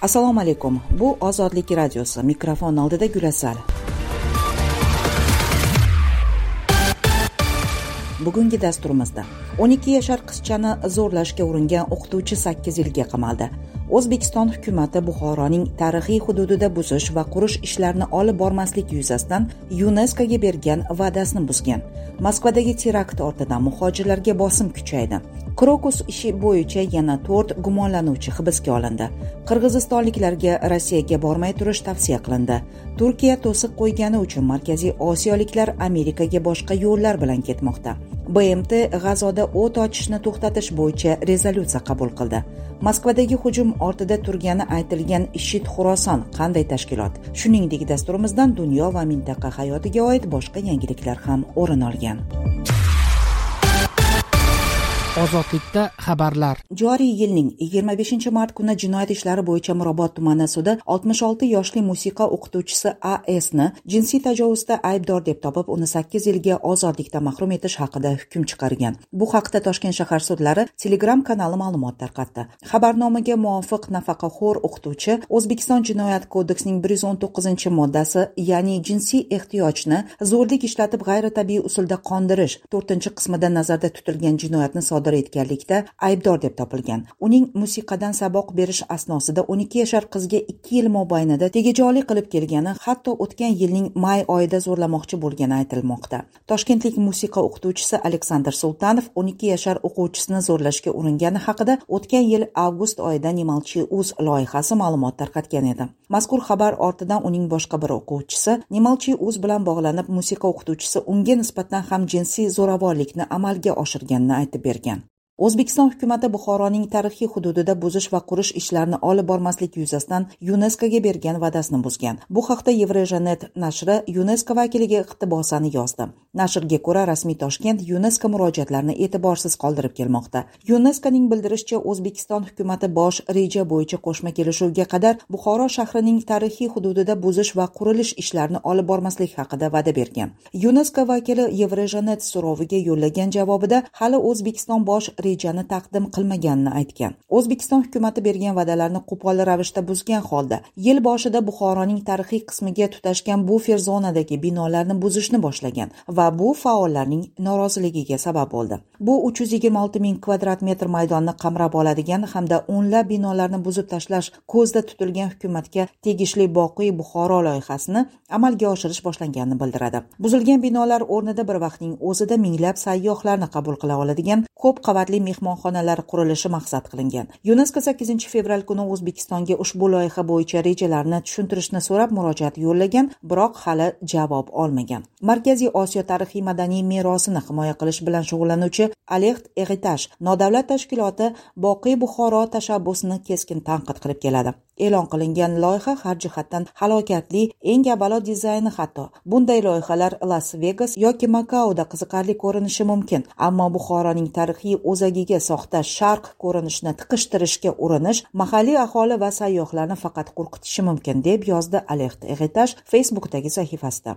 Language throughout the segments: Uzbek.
Assalomu alaykum. Bu Ozodlik radiosi. Mikrofon oldida Gulasal. Bugungi dasturimizda 12 yashar qizchani zo'rlashga uringan o'qituvchi 8 yilga qamaldi. O'zbekiston hukumatı Buxoroning tarixiy hududida buzish va qurish ishlarini olib bormaslik yuzasidan UNESCOga bergan va'dasini buzgan. Moskvadagi terakt ortidan muhojirlarga bosim kuchaydi. Krokus ishi bo'yicha yana 4 gumonlanuvchi hibsga olindi. Qirg'izistonliklarga Rossiyaga bormay turish tavsiya qilindi. Turkiya to'siq qo'ygani uchun Markaziy Osiyoliklar Amerikaga boshqa yo'llar bilan ketmoqda. BMT G'azoda o't ochishni to'xtatish bo'yicha rezolyutsiya qabul qildi. Moskvadagi hujum ortida turgani aytilgan IShID Xuroson qanday tashkilot? Shuningdek, dasturimizdan dunyo va mintaqa hayotiga oid boshqa yangiliklar ham o'rin olgan. Ozodlikda xabarlar. Joriy yilning 25-mart kuni jinoyat ishlari bo'yicha Mirobod tumani sudi 66 yoshli musiqa o'qituvchisi A.S.ni jinsiy tajovuzda aybdor deb topib, uni 8 yilga ozodlikdan mahrum etish haqida hukm chiqargan. Bu haqda Toshkent shahar sudlari Telegram kanali ma'lumot tarqatdi. Xabarnomaga muvofiq nafaqaxo'r o'qituvchi O'zbekiston Jinoyat kodeksining 119-moddasi, ya'ni jinsiy ehtiyojni zo'rlik ishlatib g'ayritabiiy usulda qondirish 4-qismida nazarda tutilgan jinoyatni sodir etganlikda aybdor deb topilgan. Uning musiqadan saboq berish asnosida 12 yashar qizga 2 yil mobaynida tegajog'lik qilib kelgani, hatto o'tgan yilning may oyida zo'rlamoqchi bo'lgani aytilmoqda. Toshkentlik musiqa o'qituvchisi Aleksandr Sultanov 12 yashar o'quvchisini zo'rlashga uringani haqida o'tgan yil avgust oyida Nemalchi.uz loyihasi ma'lumot tarqatgan edi. Mazkur xabar ortidan uning boshqa bir o'quvchisi Nemalchi.uz bilan bog'lanib, musiqa o'qituvchisi unga nisbatan ham jinsiy zo'ravonlikni amalga oshirganini aytib bergan. O'zbekiston hukumatı Buxoroning tarixiy hududida buzish va qurish ishlarini olib bormaslik yuzasidan UNESCOga bergan va'dasini buzgan. Bu haqda Evrejanet nashri UNESCO vakiliga iqtibosani yozdi. Nashrga ko'ra, rasmiy Toshkent UNESCO murojaatlarini e'tiborsiz qoldirib kelmoqda. UNESCOning bildirishicha, O'zbekiston hukumatı bosh reja bo'yicha qo'shma kelishuvga qadar Buxoro shahrining tarixiy hududida buzish va qurilish ishlarini olib bormaslik haqida va'da bergan. UNESCO vakili Evrejanet so'roviga yo'llagan javobida hali O'zbekiston bosh rejani taqdim qilmaganini aytgan. O'zbekiston hukumatı bergan va'dalarni qo'pol ravishda buzgan holda yil boshida Buxoroning tarixiy qismiga tutashgan bufer zonadagi binolarni buzishni boshlagan va bu faollarning noroziligiga sabab bo'ldi. Bu 326 ming kvadrat metr maydonni qamrab oladigan hamda o'nlab binolarni buzib tashlash ko'zda tutilgan hukumatga tegishli Boqiy Buxoro loyihasini amalga oshirish boshlanganini bildiradi. Buzilgan binolar o'rnida bir vaqtning o'zida minglab sayyohlarni qabul qila oladigan ko'p qavatli mehmonxonalar qurilishi maqsad qilingan. UNESCO 8 fevral kuni O'zbekistonga ushbu loyiha bo'yicha rejalarni tushuntirishni so'rab murojaat yo'llagan, biroq hali javob olmagan. Markaziy Osiyo tarixiy madaniy merosini himoya qilish bilan shug'ullanuvchi Alext Heritage nodavlat tashkiloti Boqiy Buxoro tashabbusini keskin tanqid qilib keladi. E'lon qilingan loyiha har jihatdan halokatli, eng avvalo dizayni hatto. Bunday loyihalar Las Vegas yoki Makaoda qiziqarli ko'rinishi mumkin, ammo Buxoroning tarixiy o'zagiga soxta sharq ko'rinishini tiqishtirishga urinish mahalliy aholi va sayyohlarni faqat qo'rqitishi mumkin, deb yozdi Alext Heritage Facebookdagi sahifasida.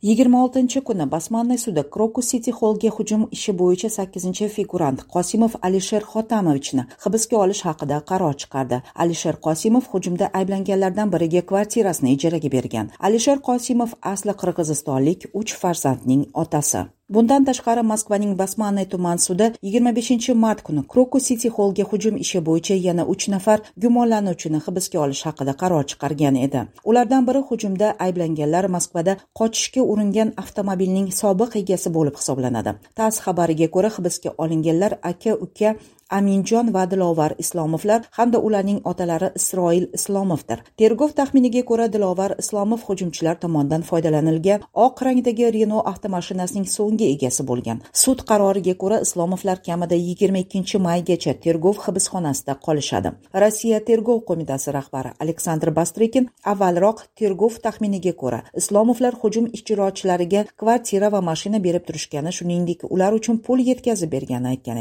26 kuni Basmanniy sudi Krokus City Hallga hujum ishi bo'yicha 8-figurant Qosimov Alisher Xotamovichni hibsga olish haqida qaror chiqardi. Alisher Qosimov hujumda ayblanganlardan biriga kvartirasini ijaraga bergan. Alisher Qosimov asli qirg'izistonlik 3 farzandning otasi. Bundan tashqari Moskvaning Basmanniy tuman sudi 25-mart kuni Krokus City Hallga hujum ishi bo'yicha yana 3 nafar gumonlanuvchini hibsga olish haqida qaror chiqargan edi. Ulardan biri hujumda ayblanganlar Moskvada qochishga uringan avtomobilning sobiq egasi bo'lib hisoblanadi. TASS xabariga ko'ra, hibsga olinganlar aka-uka Aminjon va Dilovar Islomovlar hamda ularning otalari Isroil Islomovdir. Tergov taxminiga ko'ra, Dilovar Islomov hujumchilar tomonidan foydalanilgan oq rangdagi Renault avtomashinasining so'nggi egasi bo'lgan. Sud qaroriga ko'ra, Islomovlar kamida 22-maygacha tergov hibsxonasida qolishadi. Rossiya Tergov qo'mitasi rahbari Aleksandr Bastrykin avvalroq tergov taxminiga ko'ra, Islomovlar hujum ishtirokchilariga kvartira va mashina berib turishgani, shuningdek, ular uchun pul yetkazib berganini aytgan edi.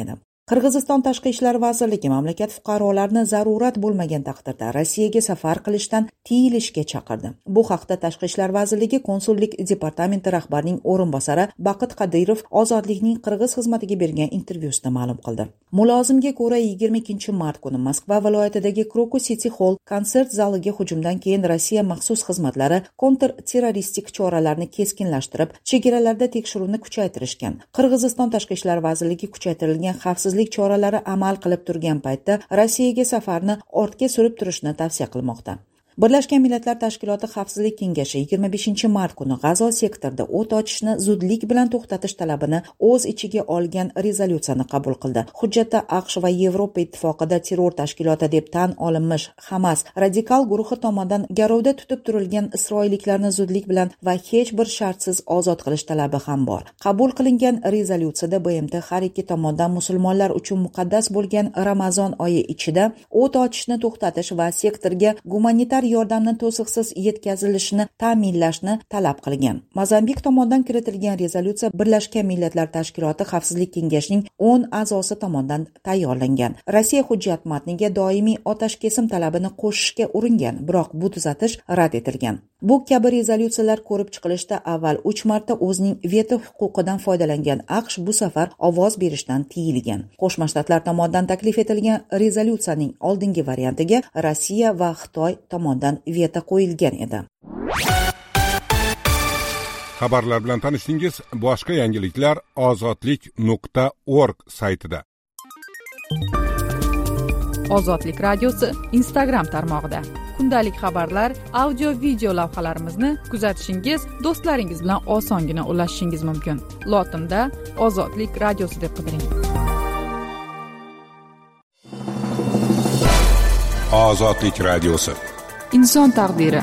Qirg'iziston Tashqi ishlar vazirligi mamlakat fuqarolarini zarurat bo'lmagan taqdirda Rossiyaga safar qilishdan tiyilishga chaqirdi. Bu haqda Tashqi ishlar vazirligi konsullik departamenti rahbarining o'rinbosari Baqit Qadirov Ozodlikning Qirg'iz xizmatiga bergan intervyusida ma'lum qildi. Mulozimga ko'ra 22-mart kuni Moskva viloyatidagi Krokus City Hall konsert zaliga hujumdan keyin Rossiya maxsus xizmatlari kontrterroristik choralarni keskinlashtirib, chegaralarda tekshiruvni kuchaytirishgan. Qirg'iziston Tashqi ishlar vazirligi kuchaytirilgan xavfsizlik choralari amal qilib turgan paytda Rossiyaga safarni ortga surib turishni tavsiya qilmoqda. Birlashgan Millatlar Tashkiloti Xavfsizlik kengashi 25-mart kuni G'azo sektorida o't ochishni zudlik bilan to'xtatish talabini o'z ichiga olgan rezolyutsiyani qabul qildi. Hujjatda AQSh va Yevropa ittifoqida terror tashkiloti deb tan olinmish Hamas radikal guruhi tomonidan garovda tutib turilgan isroilliklarni zudlik bilan va hech bir shartsiz ozod qilish talabi ham bor. Qabul qilingan rezolyutsiyada BMT har ikki tomondan musulmonlar uchun muqaddas bo'lgan Ramazon oyi ichida o't ochishni to'xtatish va sektorga gumanitar yordamni to'siqsiz yetkazilishini ta'minlashni talab qilgan. Mozambik tomonidan kiritilgan rezolyutsiya Birlashgan Millatlar Tashkiloti Xavfsizlik kengashining 10 a'zosi tomonidan tayyorlangan. Rossiya hujjat matniga doimiy otash kesim talabini qo'shishga uringan, biroq bu tuzatish rad etilgan. Bu kabi rezolyutsiyalar ko'rib chiqilishda avval 3 marta o'zining veto huquqidan foydalangan AQSh bu safar ovoz berishdan tiyilgan. Qo'shma Shtatlar tomonidan taklif etilgan rezolyutsiyaning oldingi variantiga Rossiya va Xitoy tomonidan veto qo'yilgan edi. Xabarlar bilan tanishdingiz. Boshqa yangiliklar ozodlik.org saytida. Ozodlik radiosi Instagram tarmog'ida. Kundalik xabarlar, audio video lavhalarimizni kuzatishingiz, do'stlaringiz bilan osongina ulashishingiz mumkin. Lotinda Ozodlik radiosi deb qidiring. Ozodlik radiosi. Inson taqdiri.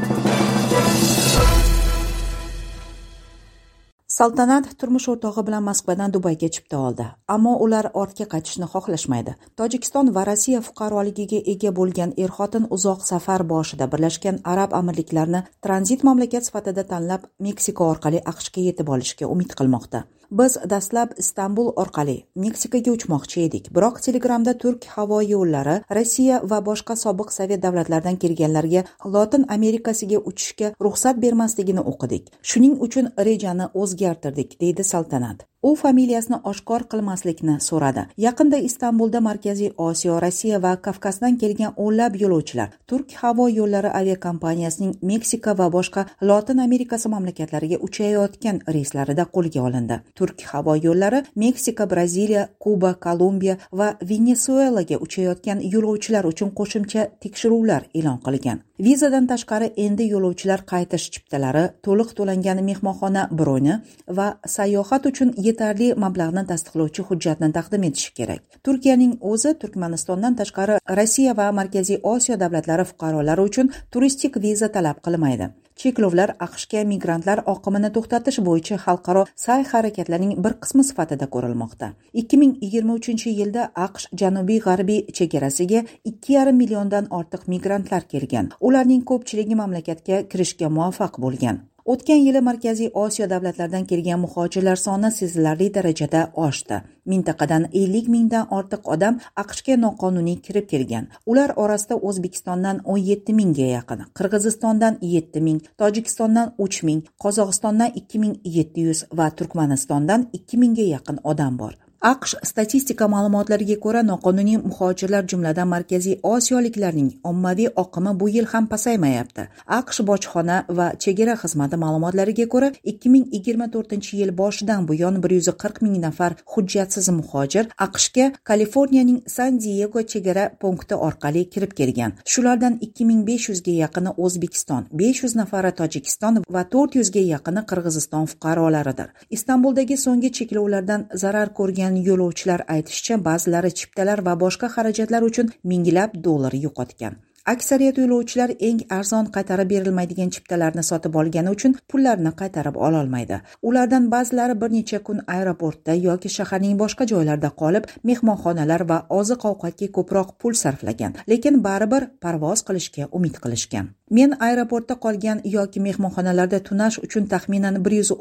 Saltanat turmush o'rtog'i bilan Moskvadan Dubayga chipta oldi, ammo ular ortga qaytishni xohlashmaydi. Tojikiston va Rossiya fuqaroligiga ega bo'lgan er-xotin uzoq safar boshida Birlashgan Arab Amirliklarini tranzit mamlakat sifatida tanlab, Meksika orqali AQShga yetib olishga umid qilmoqda. Biz dastlab Istanbul orqali Meksikaga uchmoqchi edik, biroq Telegramda Turk havo yo'llari Rossiya va boshqa sobiq Sovet davlatlaridan kelganlarga Lotin Amerikasiga uchishga ruxsat bermasligini o'qidik. Shuning uchun rejani o'zgartirdik, deydi Saltanat. U familiyasini oshkor qilmaslikni so'radi. Yaqinda Istanbulda Markaziy Osiyo, Rossiya va Kavkazdan kelgan o'nlab yo'lovchilar Turk havo yo'llari aviakompaniyasining Meksika va boshqa Lotin Amerikasi mamlakatlariga uchayotgan reyslarida qo'lga olindi. Turk havo yo'llari Meksika, Braziliya, Kuba, Kolumbiya va Venesuelaga uchayotgan yo'lovchilar uchun qo'shimcha tekshiruvlar e'lon qilgan. Vizadan tashqari endi yo'lovchilar qaytish chiptalari, to'liq to'langan mehmonxona broni va sayohat uchun yetarli mablag'ni tasdiqlovchi hujjatni taqdim etishi kerak. Turkiyaning o'zi Turkmanistondan tashqari Rossiya va Markaziy Osiyo davlatlari fuqarolari uchun turistik viza talab qilmaydi. Cheklovlar AQShga migrantlar oqimini to'xtatish bo'yicha xalqaro sa'y-harakatlarning bir qismi sifatida ko'rilmoqda. 2023-yilda AQSh janubiy-g'arbiy chegarasiga 2,5 milliondan ortiq migrantlar kelgan. Ularning ko'pchiligi mamlakatga kirishga muvaffaq bo'lgan. O'tgan yili Markaziy Osiyo davlatlaridan kelgan muhojirlar soni sezilarli darajada oshdi. Mintaqadan 50 mingdan ortiq odam AQShga noqonuniy kirib kelgan. Ular orasida O'zbekistondan 17 mingga yaqin, Qirg'izistondan 7 ming, Tojikistondan 3 ming, Qozog'istondan 2700 va Turkmanistondan 2 mingga yaqin odam bor. AQSh statistika ma'lumotlariga ko'ra, noqonuniy muhojirlar jumladan Markaziy Osiyoliklarning ommaviy oqimi bu yil ham pasaymayapti. AQSh bojxona va chegara xizmati ma'lumotlariga ko'ra, 2024-yil boshidan buyon 140 ming nafar hujjatsiz muhojir AQShga Kaliforniyaning San-Diego chegara punkti orqali kirib kelgan. Shulardan 2500 ga yaqini O'zbekiston, 500 nafari Tojikiston va 400 ga yaqini Qirg'iziston fuqarolaridir. Istanbuldagi so'nggi cheklovlardan zarar ko'rgan yo'lovchilar aytishicha, ba'zilari chiptalar va boshqa xarajatlar uchun minglab dollar yo'qotgan. Aksariyat yo'lovchilar eng arzon qaytarib berilmaydigan chiptalarni sotib olgani uchun pullarni qaytarib ololmaydi. Ulardan ba'zilari bir necha kun aeroportda yoki shaharning boshqa joylarida qolib, mehmonxonalar va oziq-ovqatga ko'proq pul sarflagan, lekin baribir parvoz qilishga umid qilishgan. Men aeroportda qolgan yoki mehmonxonalarda tunash uchun taxminan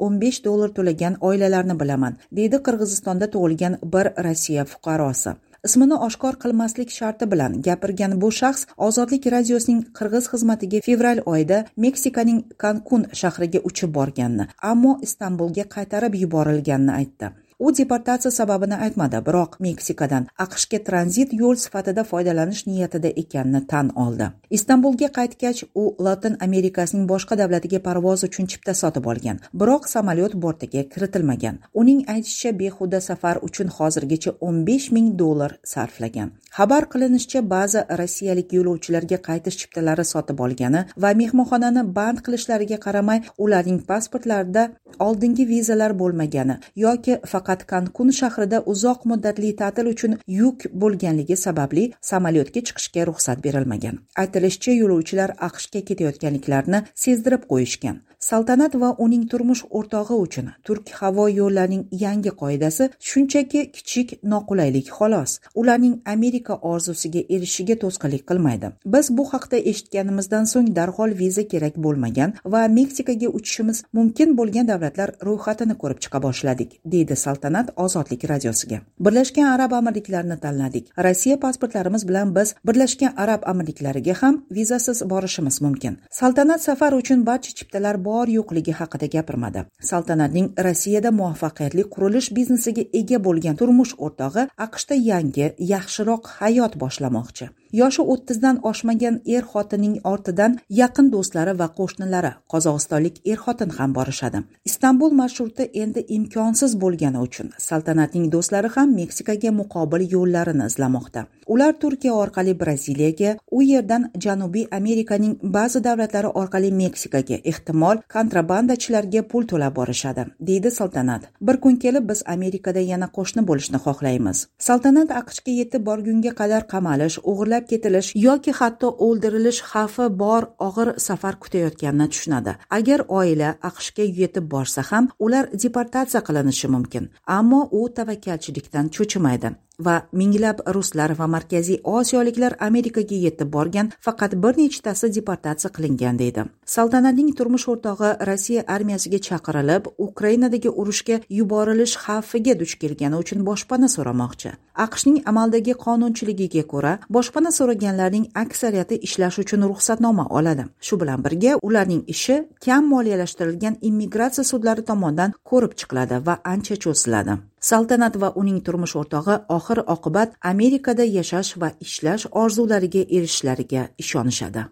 $115 to'lagan oilalarni bilaman, deydi Qirg'izistonda tug'ilgan bir Rossiya fuqarosi. Ismini oshkor qilmaslik sharti bilan gapirgan bu shaxs Ozodlik radiosining qirg'iz xizmatiga fevral oyida Meksikaning Kankun shahriga uchib borganini, ammo Istanbulga qaytarib yuborilganini aytdi. U deportatsiya sababini aytmadi, biroq Meksikadan AQShga tranzit yo'l sifatida foydalanish niyatida ekanini tan oldi. Istanbulga qaytgach, u Latin Amerikasining boshqa davlatiga parvoz uchun chipta sotib olgan, biroq samolyot bortiga kiritilmagan. Uning aytishicha, behuda safar uchun hozirgacha $15,000 sarflagan. Xabar qilinishicha, ba'zi rossiyalik yo'lovchilarga qaytish chiptalari sotib olgani va mehmonxonani band qilishlariga qaramay, ularning pasportlarida oldingi vizalar bo'lmagani yoki faqat Kankun shahrida uzoq muddatli ta'til uchun yuk bo'lganligi sababli samolyotga chiqishga ruxsat berilmagan. Aytilishicha, yo'lovchilar AQShga ketayotganliklarini sezdirib qo'yishgan. Saltanat va uning turmush o'rtog'i uchun Turk havo yo'llarining yangi qoidasi shunchaki kichik noqulaylik xolos. Ularning Amerika orzusiga erishishiga to'sqinlik qilmaydi. Biz bu haqda eshitganimizdan so'ng darhol viza kerak bo'lmagan va Meksikaga uchishimiz mumkin bo'lgan davlatlar ro'yxatini ko'rib chiqa boshladik, deydi Saltanat Ozodlik radiosiga. Birlashgan Arab Amirliklarini tanladik. Rossiya pasportlarimiz bilan biz Birlashgan Arab Amirliklariga ham vizasiz borishimiz mumkin. Saltanat safar uchun barcha chiptalar bor yo'qligi haqida gapirmadi. Saltanatning Rossiyada muvaffaqiyatli qurilish biznesiga ega bo'lgan turmush o'rtog'i AQShda yangi, yaxshiroq hayot boshlamoqchi. Yoshi 30dan oshmagan er-xotinning ortidan yaqin do'stlari va qo'shnilari, qozog'istonlik er-xotin ham borishadi. Istanbul marshruti endi imkonsiz bo'lgani uchun Saltanatning do'stlari ham Meksikaga muqobil yo'llarini izlamoqda. Ular Turkiya orqali Braziliyaga, u yerdan Janubiy Amerikaning ba'zi davlatlari orqali Meksikaga, ehtimol kontrabandachilarga pul to'lab borishadi, deydi Saltanat. Bir kun kelib biz Amerikada yana qo'shni bo'lishni xohlaymiz. Saltanat AQShga yetib borgunga qadar qamalish, o'g'irlab ketilish yoki hatto o'ldirilish xavfi bor og'ir safar kutayotganini tushunadi. Agar oila AQShga yetib borsa ham, ular deportatsiya qilinishi mumkin, ammo u tavakkalchilikdan cho'chimaydi. Va minglab ruslar va markaziy osiyoliklar Amerikaga yetib borgan, faqat bir nechtasi deportatsiya qilingan, deydi. Saltanatning turmush o'rtog'i Rossiya armiyasiga chaqirilib, Ukrainadagi urushga yuborilish xavfiga duch kelgani uchun boshpana so'ramoqchi. AQShning amaldagi qonunchiligiga ko'ra, boshpana so'raganlarning aksariyati ishlash uchun ruxsatnoma oladi. Shu bilan birga ularning ishi kam moliyalashtirilgan immigratsiya sudlari tomonidan ko'rib chiqiladi va ancha cho'ziladi. Saltanat va uning turmush o'rtog'i oxir-oqibat Amerikada yashash va ishlash orzulariga erishishlariga ishonishadi.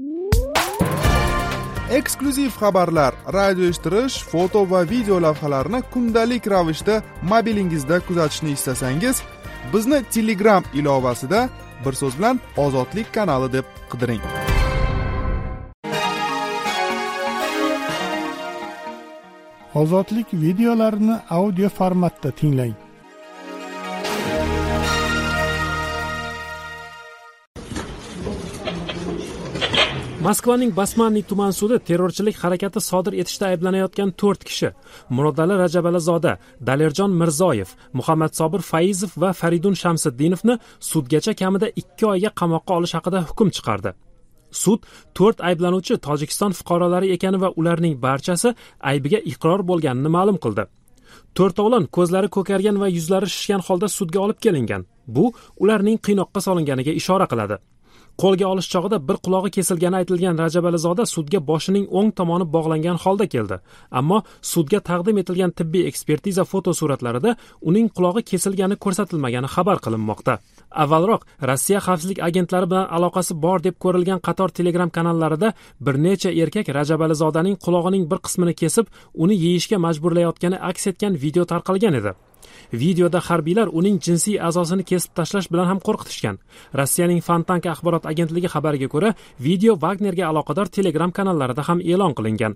Eksklyuziv xabarlar, radio eshittirish, foto va video lavhalarni kundalik ravishda mobilingizda kuzatishni istasangiz, bizni Telegram ilovasida bir so'z bilan Ozodlik kanali deb qidiring. Ozodlik videolarini audio formatda tinglang. Moskvaning Basmanniy tuman sudi terrorchilik harakati sodir etishda ayblanayotgan 4 kishi, Murodali Rajabalizoda, Dalirjon Mirzoyev, Muhammad Sobir Faizov va Faridun Shamsiddinovni sudgacha kamida 2 oyga qamoqqa olish haqida hukm chiqardi. Sud 4 ayblanuvchi Tojikiston fuqarolari ekani va ularning barchasi aybiga iqror bo'lganini ma'lum qildi. 4 o'g'lon ko'zlari ko'kargan va yuzlari shishgan holda sudga olib kelingan. Bu ularning qiynoqqa solinganiga ishora qiladi. Qo'lga olish chog'ida bir qulog'i kesilgani aytilgan Rajabalizoda sudga boshining o'ng tomoni bog'langan holda keldi. Ammo sudga taqdim etilgan tibbiy ekspertiza fotosuratlarida uning qulog'i kesilgani ko'rsatilmagani xabar qilinmoqda. Avvalroq Rossiya xavfsizlik agentlari bilan aloqasi bor deb ko'rilgan qator Telegram kanallarida bir necha erkak Rajabalizodaning qulog'ining bir qismini kesib, uni yeyishga majburlayotgani aks etgan video tarqalgan edi. Videoda harbiylar uning jinsiy a'zosini kesib tashlash bilan ham qo'rqitishgan. Rossiyaning Fontank axborot agentligi xabariga ko'ra, video Wagnerga aloqador Telegram kanallarida ham e'lon qilingan.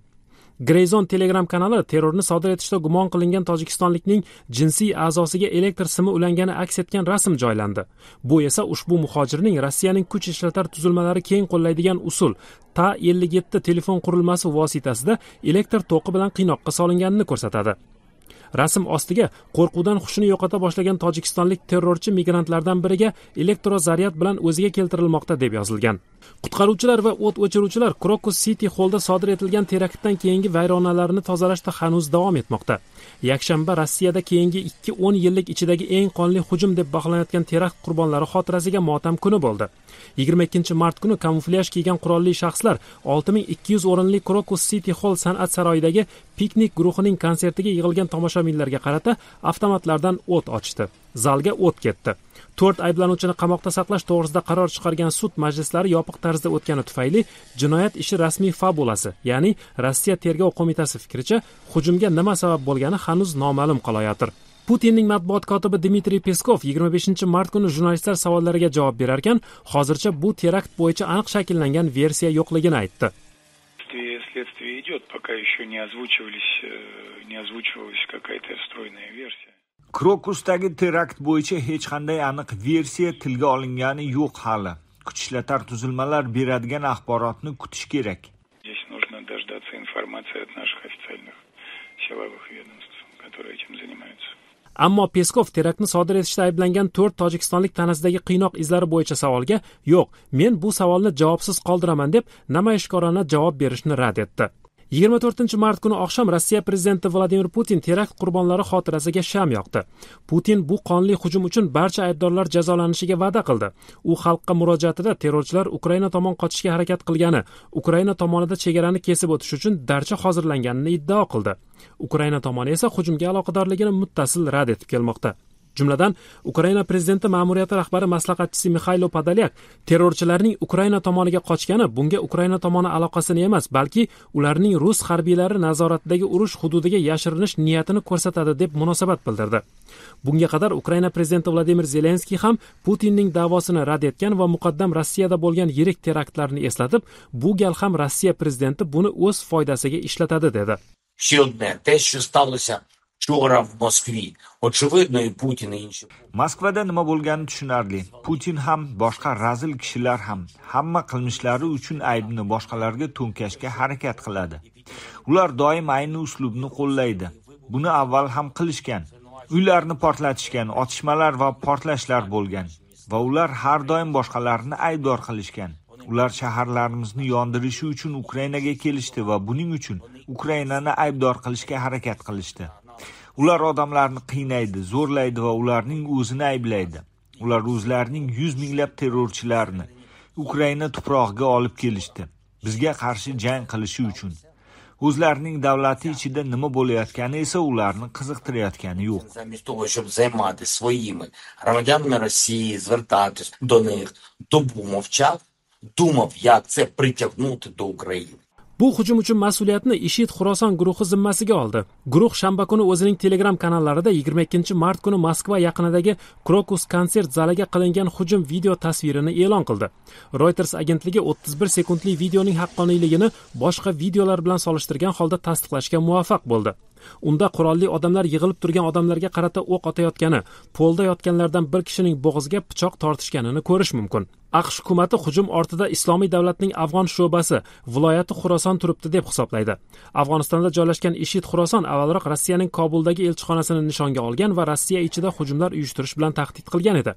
Grayzone Telegram kanali terrorni sodir etishda gumon qilingan tojikistonlikning jinsiy a'zosiga elektr simi ulangani aks etgan rasm joylandi. Bu esa ushbu muhojirning Rossiyaning kuch ishlatar tuzilmalari keng qo'llaydigan usul TA-57 telefon qurilmasi vositasida elektr to'qi bilan qiynoqqa solinganini ko'rsatadi. Rasm ostiga qo'rquvdan hushini yo'qota boshlagan tojikistonlik terrorchi migrantlardan biriga elektrozaryad bilan o'ziga keltirilmoqda deb yozilgan. Qutqaruvchilar va o't o'chiruvchilar Crocus City Hallda sodir etilgan teraktdan keyingi vayronalarni tozalashda hanuz davom etmoqda. Yakshanba Rossiyada keyingi 2-10 yillik ichidagi eng qonli hujum deb baholanayotgan terakt qurbonlari xotirasiga motam kuni bo'ldi. 22-mart kuni kamuflyaj kiygan qurolli shaxslar 6200 o'rinli Crocus City Hall san'at saroyidagi piknik guruhining konsertiga yig'ilgan tomoshabinlarga qarata avtomatlardan o't ochdi. Zalga o't ketdi. 4 ayblanuvchini qamoqda saqlash to'g'risida qaror chiqargan sud majlislari yopiq tarzda o'tgani tufayli jinoyat ishi rasmiy fabulasi, ya'ni Rossiya tergov qo'mitasi fikricha hujumga nima sabab bo'lgani hanuz noma'lum qolayotir. Putinning matbuot kotibi Dmitriy Peskov 25-mart kuni jurnalistlar savollariga javob berarkan, hozircha bu terakt bo'yicha aniq shakllangan versiya yo'qligini aytdi. Следствие идет, пока еще не озвучивалась какая-то стройная версия. Krokusdagi terakt bo'yicha hech qanday aniq versiya tilga olingani yo'q hali. Kuch ishlatar tuzilmalar beradigan axborotni kutish kerak. Здесь нужно дождаться информации от наших официальных силовых ведомств, которые этим занимаются. Ammo Peskov teraktni sodir etishda ayblangan 4 tojikistonlik tanasidagi qiynoq izlari bo'yicha savolga "Yo'q, men bu savolni javobsiz qoldiraman" deb namoyishkorona javob berishni rad etdi. 24-mart kuni oqshom Rossiya prezidenti Vladimir Putin terakt qurbonlari xotirasiga sham yoqdi. Putin bu qonli hujum uchun barcha aybdorlar jazolanishiga va'da qildi. U xalqqa murojaatida terrorchilar Ukraina tomon qochishga harakat qilgani, Ukraina tomonida chegarani kesib o'tish uchun darcha hozirlanganini iddao qildi. Ukraina tomoni esa hujumga aloqadorligini muttasil rad etib kelmoqda. Jumladan, Ukraina prezidenti ma'muriyati rahbari maslahatchisi Mikhailo Podolyak terrorchilarning Ukraina tomoniga qochgani bunga Ukraina tomoni aloqasini emas, balki ularning rus harbiylari nazoratidagi urush hududiga yashirinish niyatini ko'rsatadi deb munosabat bildirdi. Bunga qadar Ukraina prezidenti Vladimir Zelenskiy ham Putinning da'vosini rad etgan va muqaddam Rossiyada bo'lgan yirik teraktlarni eslatib, bu gal ham Rossiya prezidenti buni o'z foydasiga ishlatadi dedi. Moskvada nima bo'lgani tushunarli. Putin ham, boshqa razil kishilar ham hamma qilmishlari uchun aybni boshqalarga to'nkashga harakat qiladi. Ular doim ayni uslubni qo'llaydi. Buni avval ham qilishgan. Uylarni portlatishgan, otishmalar va portlashlar bo'lgan va ular har doim boshqalarni aybdor qilishgan. Ular shaharlarimizni yondirishi uchun Ukrainaga kelishdi va buning uchun Ukrainani aybdor qilishga harakat qilishdi. Ular odamlarni qiynaydi, zo'rlaydi va ularning o'zini ayblaydi. Ular o'zlarining 100 minglab terrorchilarni Ukraina tuprog'iga olib kelishdi. Bizga qarshi jang qilishi uchun. O'zlarining davlati ichida nima bo'layotgani esa ularni qiziqtirayotgani yo'q. Замість того, щоб займати своїми громадянами Росії, звертатись до них, добу мовчав, думав, як це притягнути до України. Bu hujum uchun mas'uliyatni IShID Xuroson guruhi zimmasiga oldi. Guruh shanba kuni o'zining Telegram kanallarida 22-mart kuni Moskva yaqinidagi Crocus konsert zaliga qilingan hujum video tasvirini e'lon qildi. Reuters agentligi 31 sekundli videoning haqqoniyligini boshqa videolar bilan solishtirgan holda tasdiqlashga muvaffaq bo'ldi. Unda qurolli odamlar yig'ilib turgan odamlarga qarata o'q otayotgani, polda yotganlardan bir kishining bo'g'ziga pichoq tortishganini ko'rish mumkin. AQSh hukumati hujum ortida Islomiy davlatning Afg'on sho'basi viloyati Xuroson turibdi deb hisoblaydi. Afg'onistonda joylashgan IShID Xuroson avvalroq Rossiyaning Kobuldagi elchixonasini nishonga olgan va Rossiya ichida hujumlar uyushtirish bilan tahdid qilgan edi.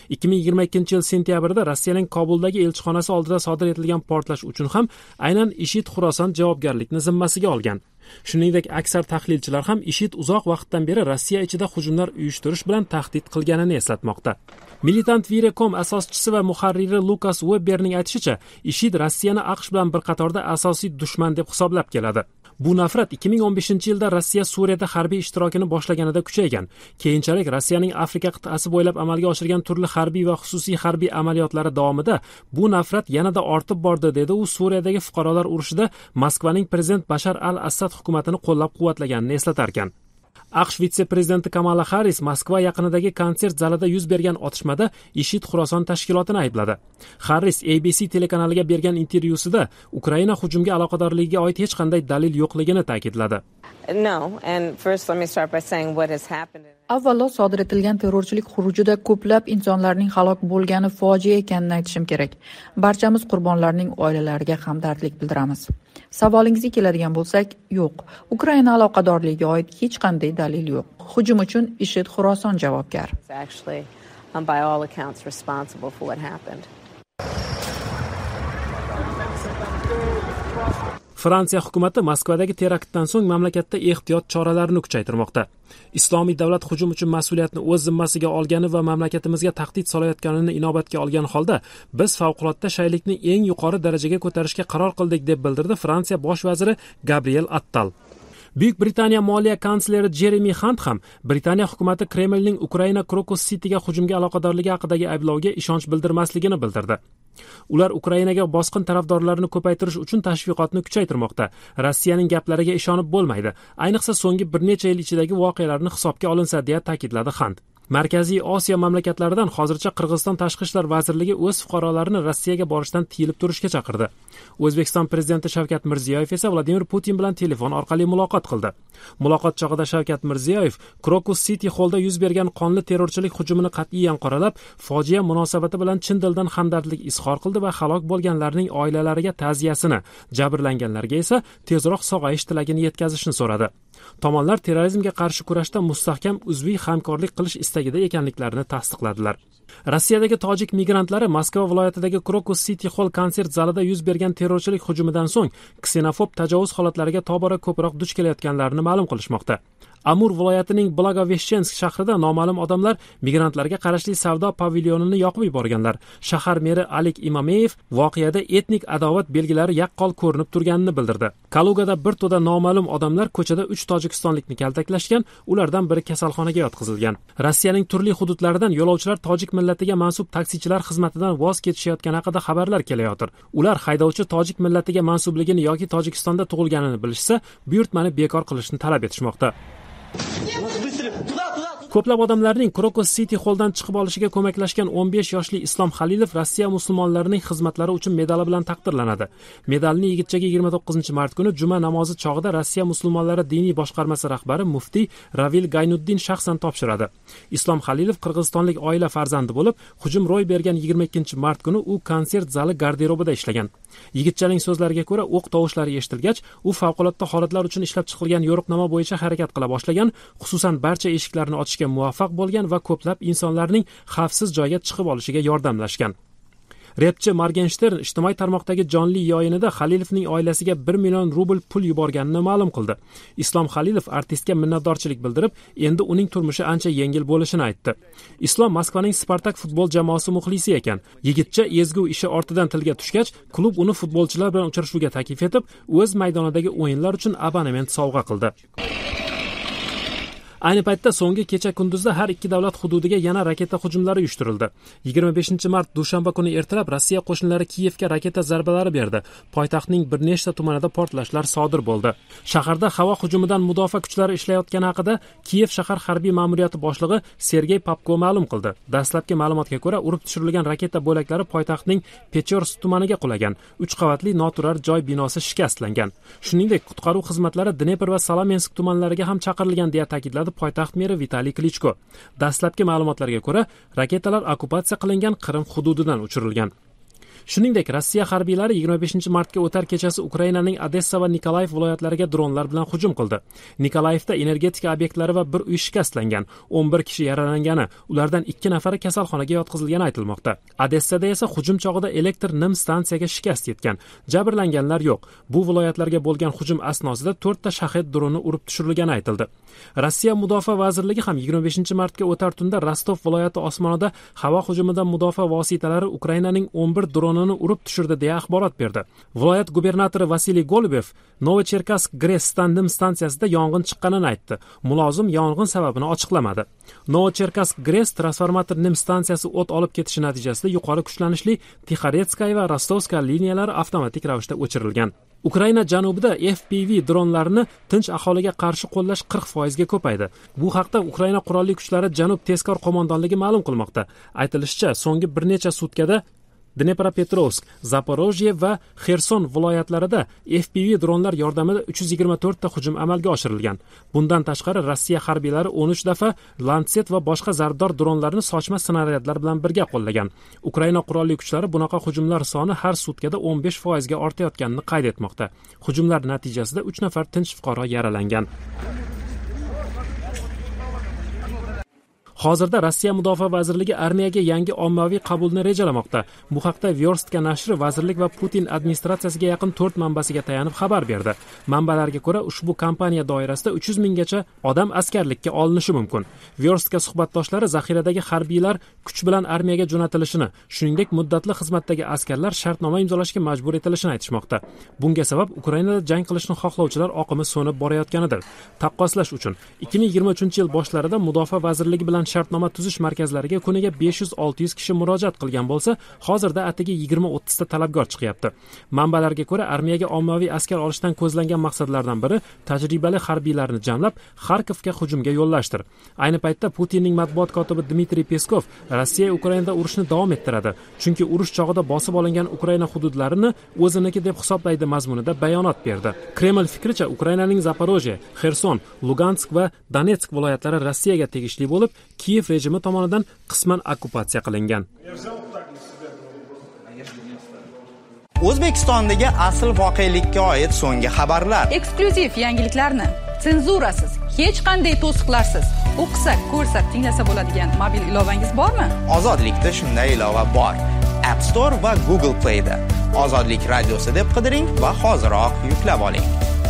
2022-yil sentyabrda Rossiyaning Kobuldagi elchixonasi oldida sodir etilgan portlash uchun ham aynan IShID Xuroson javobgarlikni zimmasiga olgan. Shuningdek, aksar tahlilchilar ham IShID uzoq vaqtdan beri Rossiya ichida hujumlar uyushtirish bilan tahdid qilganini eslatmoqda. Militant Virecom asoschisi va muharriri Lukas Webberning aytishicha, IShID Rossiyani AQSh bilan bir qatorda asosiy dushman deb hisoblab keladi. Bu nafrat 2015-yilda Rossiya Suriyada harbiy ishtirokini boshlaganida kuchaygan. Keyinchalik Rossiyaning Afrika qit'asi bo'ylab amalga oshirgan turli harbiy va xususiy harbiy amaliyotlari davomida bu nafrat yanada ortib bordi, dedi u Suriyadagi fuqarolar urushida Moskvaning prezident Bashar al-Assad hukumatini qo'llab-quvvatlaganini eslatarkan. AQSh vitse-prezidenti Kamala Harris Moskva yaqinidagi konsert zalida yuz bergan otishmada IShID Xuroson tashkilotini aybladi. Harris ABC telekanaliga bergan intervyusida Ukraina hujumga aloqadorligiga oid hech qanday dalil yo'qligini ta'kidladi. Avvalo sodir etilgan terrorchilik xurujida ko'plab insonlarning halok bo'lgani fojia ekanini aytishim kerak. Barchamiz qurbonlarning oilalariga hamdardlik bildiramiz. Savolingizga keladigan bo'lsak, yo'q. Ukraina aloqadorligiga oid hech qanday dalil yo'q. Hujum uchun IShID Xuroson javobgar. Fransiya hukumati Moskvadagi teraktdan so'ng mamlakatda ehtiyot choralarini kuchaytirmoqda. Islomiy davlat hujum uchun mas'uliyatni o'z zimmasiga olgani va mamlakatimizga tahdid solayotganini inobatga olgan holda biz favqulodda shaylikni eng yuqori darajaga ko'tarishga qaror qildik, deb bildirdi Fransiya bosh vaziri Gabriel Attal. Buyuk Britaniya moliya kansleri Jeremy Hunt ham Britaniya hukumati Kremlning Ukraina Crocus City'ga hujumga aloqadorligi haqidagi ayblovga ishonch bildirmasligini bildirdi. Ular Ukrainaga bosqin tarafdorlarini ko'paytirish uchun tashviqotni kuchaytirmoqda. Rossiyaning gaplariga ishonib bo'lmaydi. Ayniqsa so'nggi bir necha yil ichidagi voqealarni hisobga olinsa, deya ta'kidladi Hunt. Markaziy Osiyo mamlakatlaridan hozircha Qirg'iziston tashqi ishlar vazirligi o'z fuqarolarini Rossiyaga borishdan tiyilib turishga chaqirdi. O'zbekiston prezidenti Shavkat Mirziyoyev esa Vladimir Putin bilan telefon orqali muloqot qildi. Muloqot chog'ida Shavkat Mirziyoyev Crocus City Hallda yuz bergan qonli terrorchilik hujumini qat'iyan qoralab, fojia munosabati bilan chin dildan hamdardlik izhor qildi va halok bo'lganlarning oilalariga ta'ziyasini, jabrlanganlarga esa tezroq sog'ayish tilagini yetkazishni so'radi. Tomonlar terrorizmga qarshi kurashda mustahkam uzviy hamkorlik qilish istagida ekanliklarini tasdiqladilar. Rossiyadagi tojik migrantlari Moskva viloyatidagi Crocus City Hall konsert zalida yuz bergan terrorchilik hujumidan so'ng ksenofob tajovuz holatlariga tobora ko'proq duch kelayotganlarini ma'lum qilishmoqda. Amur viloyatining Blagoveshchensk shahrida noma'lum odamlar migrantlarga qarashli savdo pavilyonini yoqib yuborganlar. Shahar meri Alik Imameyev voqeada etnik adovat belgilari yaqqol ko'rinib turganini bildirdi. Kalugada bir to'da noma'lum odamlar ko'chada 3 tojikistonlikni kaltaklashgan, ulardan biri kasalxonaga yotqizilgan. Rossiyaning turli hududlaridan yo'lovchilar tojik millatiga mansub taksichilar xizmatidan voz kechishayotgani haqida xabarlar kelayotir. Ular haydovchi tojik millatiga mansubligini yoki Tojikistonda tug'ilganini bilishsa, buyurtmani bekor qilishni talab etishmoqda. Ko'plab odamlarning Crocus City Halldan chiqib olishiga ko'maklashgan 15 yoshli Islom Halilov Rossiya musulmonlarining xizmatlari uchun medali bilan taqdirlanadi. Medalni yigitchaga 29-mart kuni juma namozi chog'ida Rossiya musulmonlari diniy boshqarmasi rahbari muftiy Ravil Gaynuddin shaxsan topshiradi. Islom Halilov qirg'izistonlik oila farzandi bo'lib, hujum ro'y bergan 22-mart kuni u konsert zali garderobida ishlagan. Yigitchaning so'zlariga ko'ra, o'q tovushlari eshitilgach, u favqulodda holatlar uchun ishlab chiqilgan yo'riqnoma bo'yicha harakat qila boshlagan, xususan barcha eshiklarni ochishga muvaffaq bo'lgan va ko'plab insonlarning xavfsiz joyga chiqib olishiga yordamlashgan. Repchi Morgenstern ijtimoiy tarmoqdagi jonli yo'yinida Halilovning oilasiga 1 million rubl pul yuborganini ma'lum qildi. Islom Halilov artistga minnatdorchilik bildirib, endi uning turmushi ancha yengil bo'lishini aytdi. Islom Moskvaning Spartak futbol jamoasi muxlisi ekan. Yigitcha ezgu ishi ortidan tilga tushgach, klub uni futbolchilar bilan uchrashuvga taklif etib, o'z maydonidagi o'yinlar uchun abonement sovg'a qildi. Ayni paytda so'nggi kecha kunduzda har ikki davlat hududiga yana raketa hujumlari uyushtirildi. 25-mart dushanba kuni ertalab Rossiya qo'shinlari Kiyevga raketa zarbalari berdi. Poytaxtning bir nechta tumanida portlashlar sodir bo'ldi. Shaharda havo hujumidan mudofaa kuchlari ishlayotgani haqida Kiyev shahar harbiy ma'muriyati boshlig'i Sergey Popko ma'lum qildi. Dastlabki ma'lumotga ko'ra, urib tushirilgan raketa bo'laklari poytaxtning Pechorsk tumaniga qulagan. 3 qavatli noturar joy binosi shikastlangan. Shuningdek, qutqaruv xizmatlari Dnepr va Solomensk tumanlariga ham chaqirilgan deya ta'kidladi poytaxt meri Vitaliy Klichko. Dastlabki ma'lumotlarga ko'ra, raketalar okkupatsiya qilingan Qrim hududidan uchirilgan. Shuningdek, Rossiya harbiylari 25-martga o'tar kechasi Ukrainaning Odessa va Nikolayev viloyatlariga dronlar bilan hujum qildi. Nikolayevda energetika obyektlari va bir uy shikastlangan, 11 kishi yaralangani, ulardan 2 nafari kasalxonaga yotqizilgani aytilmoqda. Odessada esa hujum chog'ida elektr nim stansiyaga shikast yetgan. Jabrlanganlar yo'q. Bu viloyatlarga bo'lgan hujum asnosida 4 ta shahed droni urib tushirilgani aytildi. Rossiya mudofaa vazirligi ham 25-martga o'tar tunda Rostov viloyati osmonida havo hujumidan mudofaa vositalari Ukrainaning 11 dronini urib tushirdi deya axborot berdi. Viloyat gubernatori Vasiliy Golubev Novocherkassk GRES standim stansiyasida yong'in chiqqanini aytdi. Mulozim yong'in sababini ochiqlamadi. Novocherkassk GRES transformator nim stansiyasi o't olib ketishi natijasida yuqori kuchlanishli Tixaretskaya va Rostovskaya liniyalari avtomatik ravishda o'chirilgan. Ukraina janubida FPV dronlarini tinch aholiga qarshi qo'llash 40% ga ko'paydi. Bu haqda Ukraina qurolli kuchlari janub tezkor qo'mondonligi ma'lum qilmoqda. Aytilishicha, so'nggi bir necha sutkada Dnepropetrovsk, Zaporojye va Xerson viloyatlarida FPV dronlar yordamida 324 ta hujum amalga oshirilgan. Bundan tashqari Rossiya harbiylari 13 dafa Lancet va boshqa zarbdor dronlarni sochma snaryadlar bilan birga qo'llagan. Ukraina qurolli kuchlari bunaqa hujumlar soni har sutkada 15% ga ortayotganini qayd etmoqda. Hujumlar natijasida 3 nafar tinch fuqaro yaralangan. Hozirda Rossiya Mudofaa vazirligi armiyaga yangi ommaviy qabulni rejalamoqda. Bu haqda Vyorstka nashri vazirlik va Putin administratsiyasiga yaqin 4 manbasiga tayanib xabar berdi. Manbalarga ko'ra, ushbu kampaniya doirasida 300 minggacha odam askarlikka olinishi mumkin. Vyorstka suhbatdoshlari zaxiradagi harbiylar kuch bilan armiyaga jo'natilishini, shuningdek muddatli xizmatdagi askarlar shartnoma imzolashga majbur etilishini aytishmoqda. Bunga sabab Ukrainada jang qilishni xohlovchilar oqimi so'nib borayotganidir. Taqqoslash uchun 2023-yil boshlarida Mudofaa vazirligi bilan shartnoma tuzish markazlariga kuniga 500-600 kishi murojaat qilgan bo'lsa, hozirda atigi 20-30 ta talabgor chiqyapti. Manbalarga ko'ra, armiyaga ommaviy askar olishdan ko'zlangan maqsadlardan biri tajribali harbiylarni jamlab Xarkovga hujumga yo'llashdir. Ayni paytda Putinning matbuot kotibi Dmitriy Peskov Rossiya Ukrainada urushni davom ettiradi, chunki urush chog'ida bosib olingan Ukraina hududlarini o'ziniki deb hisoblaydi mazmunida bayonot berdi. Kreml fikricha, Ukrainaning Zaporojye, Xerson, Lugansk va Donetsk viloyatlari Rossiyaga tegishli bo'lib, Kiyev rejimi tomonidan qisman okkupatsiya qilingan. O'zbekistondagi asl voqelikka oid so'nggi xabarlar. Eksklyuziv yangiliklarni senzurasiz, hech qanday to'siqlarsiz o'qisa, ko'rsa, tinglasa bo'ladigan mobil ilovangiz bormi? Ozodlikda shunday ilova bor. App Store va Google Play da. Ozodlik radiosi deb qidiring va hoziroq yuklab oling.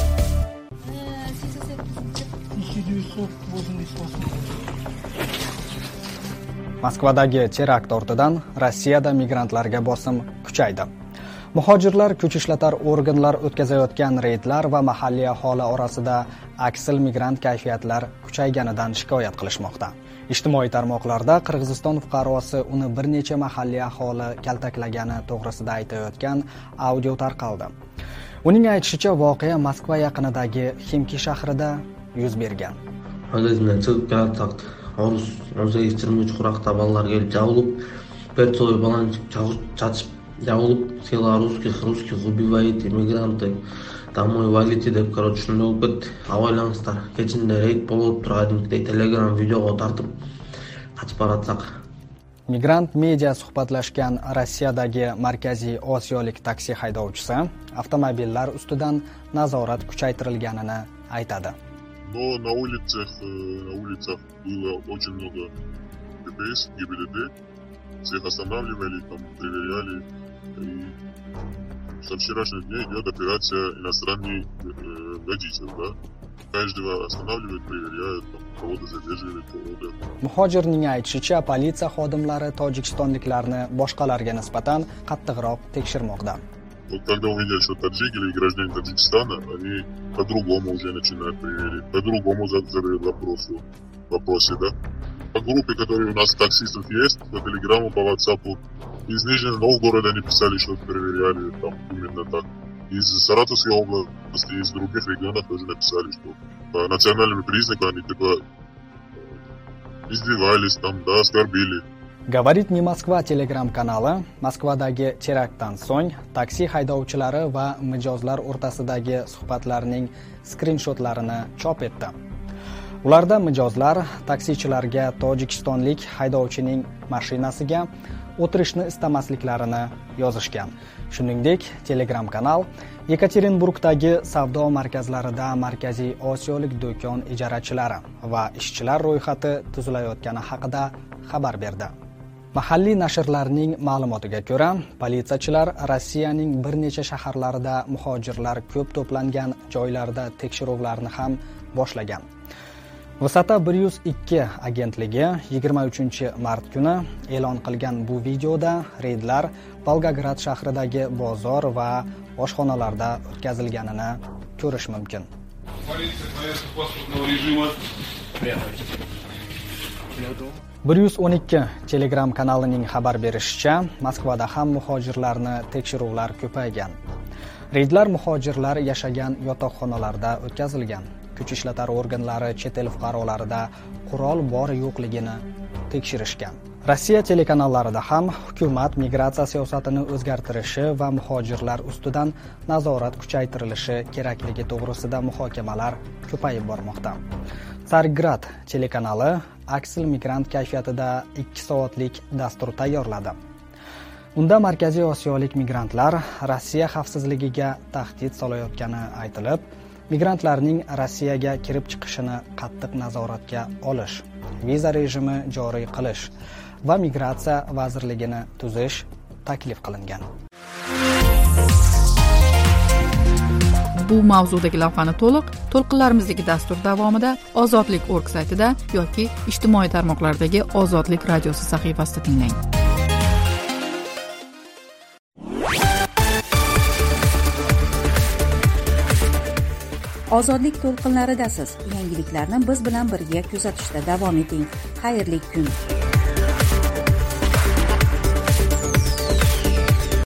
Moskvadagi terakt ortidan Rossiyada migrantlarga bosim kuchaydi. Muhojirlar kuch ishlatar organlar o'tkazayotgan reydlar va mahalliy aholi orasida aksil migrant kayfiyatlar kuchayganidan shikoyat qilishmoqda. Ijtimoiy tarmoqlarda Qirg'iziston fuqarosi uni bir necha mahalliy aholi kaltaklagani to'g'risida aytayotgan audio tarqaldi. Uning aytishicha, voqea Moskva yaqinidagi Ximki shahrida yuz bergan. Oruz ekstremist quraqda balalar kelib jabulib, pertoy balan chachib jabulib, sela rусских убивает иммигранты, домой валите deb короче shunday bo'lib avaylangizlar. Kechinda reyd bo'lib turadinkday Telegram videoga tortib qochib boratsak. Migrant media suhbatlashgan Rossiyadagi Markaziy Osiyolik taksi haydovchisi avtomobillar ustidan nazorat kuchaytirilganini aytadi. Но на улицах было очень много ДПС, ГИБДД, всех останавливали, там проверяли. И со вчерашнего дня идет операция иностранный водитель, да? Каждого останавливают, проверяют, там, кого-то задерживают, кого-то. Muhojirning aytishicha, politsiya xodimlari tojikistonliklarni boshqalarga nisbatan qattiqroq tekshirmoqda. Вот когда увидят, что таджики или граждане Таджикистана, они по-другому уже начинают проверить, по-другому задают вопросы, да. По группе, которые у нас таксистов есть, по телеграмму, по WhatsApp, из Нижнего Новгорода они писали, что проверяли, там именно так. Из Саратовской области, из других регионов тоже написали, что по национальным признакам они типа издевались, там, да, оскорбили. Говорит не Москва telegram-kanali Moskvadagi teraktdan so'ng taksi haydovchilari va mijozlar o'rtasidagi suhbatlarning skrinshotlarini chop etdi. Ularda mijozlar taksichilarga tojikistonlik haydovchining mashinasiga o'tirishni istamasliklarini yozishgan. Shuningdek, telegram-kanal Yekaterinburgdagi savdo markazlarida Markaziy Osiyolik do'kon ijarachilari va ishchilar ro'yxati tuzilayotgani haqida xabar berdi. Mahalliy nashrlarning ma'lumotiga ko'ra, politsiyachilar Rossiyaning bir necha shaharlarida muhojirlar ko'p to'plangan joylarda tekshiruvlarni ham boshlagan. Vsata 102 agentligi 23-mart kuni e'lon qilgan bu videoda reydlar Volgograd shahridagi bozor va oshxonalarda o'tkazilganini ko'rish mumkin. 112 telegram kanalining xabar berishicha, Moskvada ham muhojirlarni tekshiruvlar ko'paygan. Reydlar muhojirlar yashagan yotoqxonalarda o'tkazilgan. Kuch ishlatar organlari chet el fuqarolarida qurol bor yo'qligini tekshirishgan. Rossiya telekanallarida ham hukumat migratsiya siyosatini o'zgartirishi va muhojirlar ustidan nazorat kuchaytirilishi kerakligi to'g'risida muhokamalar ko'payib bormoqda. Tsargrad telekanali aksil migrant kayfiyatida 2 soatlik dastur tayyorladi. Unda Markaziy Osiyolik migrantlar Rossiya xavfsizligiga tahdid solayotgani aytilib, migrantlarning Rossiyaga kirib chiqishini qattiq nazoratga olish, viza rejimi joriy qilish va migratsiya vazirligini tuzish taklif qilingan. Bu mavzudagi lavhani to'lqinlarimizdagi dastur davomida ozodlik.org saytida yoki ijtimoiy tarmoqlardagi Ozodlik radiosi sahifasida tinglang. Ozodlik to'lqinlaridasiz. Yangiliklarni biz bilan birga kuzatishda davom eting. Xayrli kun.